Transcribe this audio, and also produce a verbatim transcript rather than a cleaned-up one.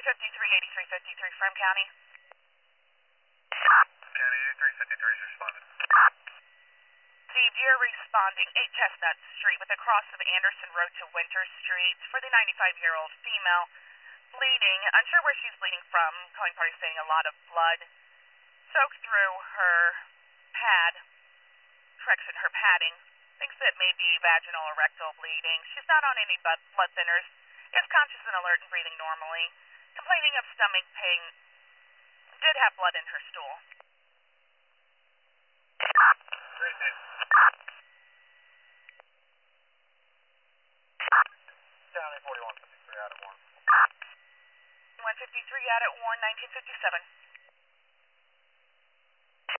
fifty-three, eighty-three fifty-three from County. County eighty-three fifty-three is responded. Steve, you're responding eight Chestnut Street with the cross of Anderson Road to Winter Street for the ninety-five-year-old female. Bleeding, unsure where she's bleeding from. Calling party stating a lot of blood soaked through her pad, correction, her padding. Thinks it may be vaginal or rectal bleeding. She's not on any blood thinners. Is conscious and alert and breathing normally. Complaining of stomach pain. Did have blood in her stool. Great news. County forty-one fifty-three out at one. one fifty-three out at Warren, nineteen fifty-seven.